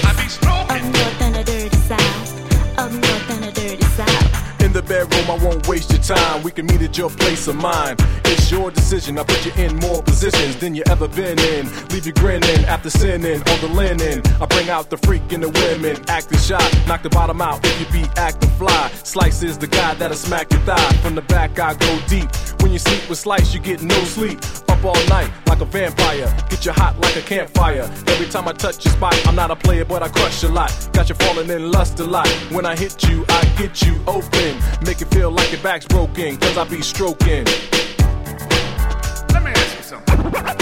I be stroking. Up north and a dirty south. Up north and a dirty south. In the bedroom, I won't waste your time. We can meet at your place of mine. It's your decision. I put you in more positions than you ever been in. Leave you grinning after sinning on the linen. I bring out the freak in the women. Acting shy, knock the bottom out if you be acting fly. Slice is the guy that'll smack your thigh. From the back, I go deep. When you sleep with Slice, you get no sleep. Up all night like a vampire. Get you hot like a campfire. Every time I touch your spot, I'm not a player, but I crush a lot. Got you falling in lust a lot. When I hit you, I get you open. Make it feel like your back's broken, cause I be stroking. Let me ask you something.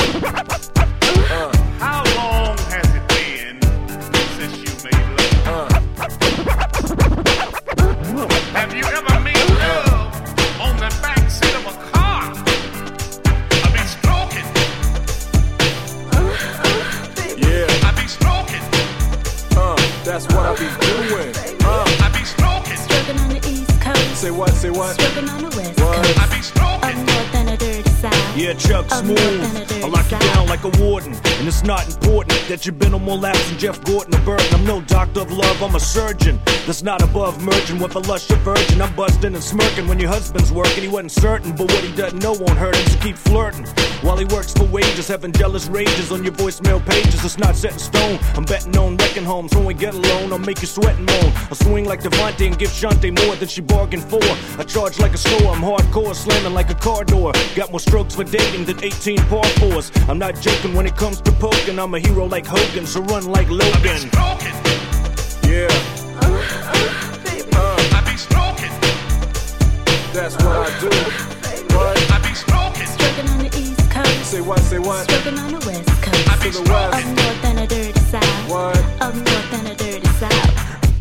How long has it been since you made love? Have you ever made love on the back seat of a car? I be stroking. Yeah. I be stroking. That's what I be doing. I be stroking. Stroking on the East Coast. Say what, say what? Stroking on the West What? Coast. I be stroking. Up north and a dirty south. Yeah, Chuck, Up smooth. north and a dirty I lock you south. down like a warden. And it's not important that you've been on more laps than Jeff Gordon or Burton. I'm no doctor of love, I'm a surgeon. That's not above merging with a luscious virgin. I'm busting and smirking when your husband's working. He wasn't certain, but what he doesn't know won't hurt him, so keep flirting. While he works for wages, having jealous rages on your voicemail pages. It's not set in stone. I'm betting on wrecking homes. When we get alone, I'll make you sweat and moan. I'll swing like Devontae and give Shante more than she bargained for. I charge like a store, I'm hardcore, slamming like a car door. Got more strokes for dating than 18 par fours. I'm not joking when it comes to poking. I'm a hero like Hogan, so run like I be Logan. stroking. Yeah. I be stroking. That's what I do. What? I be stroking. Stroking on the East Coast. Say what, say what? Stroking on the West Coast. I be To the west. Up north and a dirty south. What? Up north and a dirty south.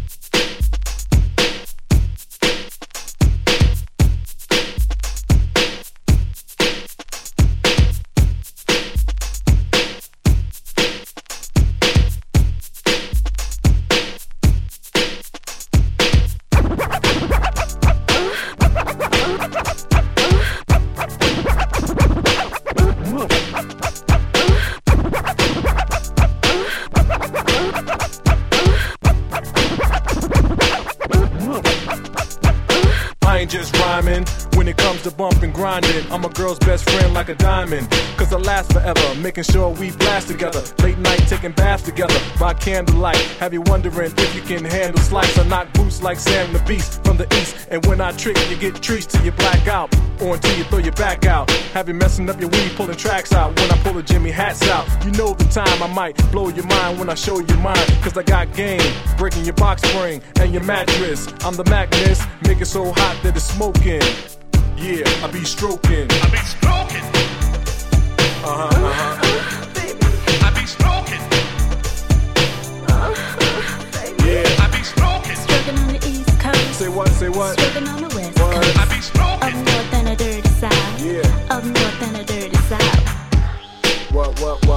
I ain't just rhyming. When it comes to bumping, grinding, I'm a girl's best friend like a diamond. Cause I last forever, making sure we blast together. Late night taking baths together by candlelight. Have you wondering if you can handle slice or not boost like Sam the Beast from the East. And when I trick, you get treats till you black out, or until you throw your back out. Have you messing up your weed, pulling tracks out when I pull the Jimmy hats out. You know the time I might blow your mind when I show you mine. Cause I got game, breaking your box spring and your mattress. I'm the Magnus, make it so hot that it's smoking. Yeah, I be stroking. I be stroking. I be stroking. Yeah. I be stroking. Stroking on the East Coast. Say what, say what? Stroking on the West What? Coast. I be stroking. Up north and a dirty south. Yeah. Up north and a dirty south. What?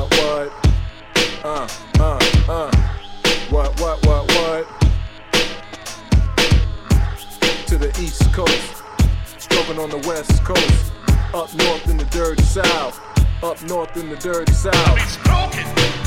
What? To the East Coast, stroking on the West Coast, up north in the dirty South, up north in the dirty I South. be stroking.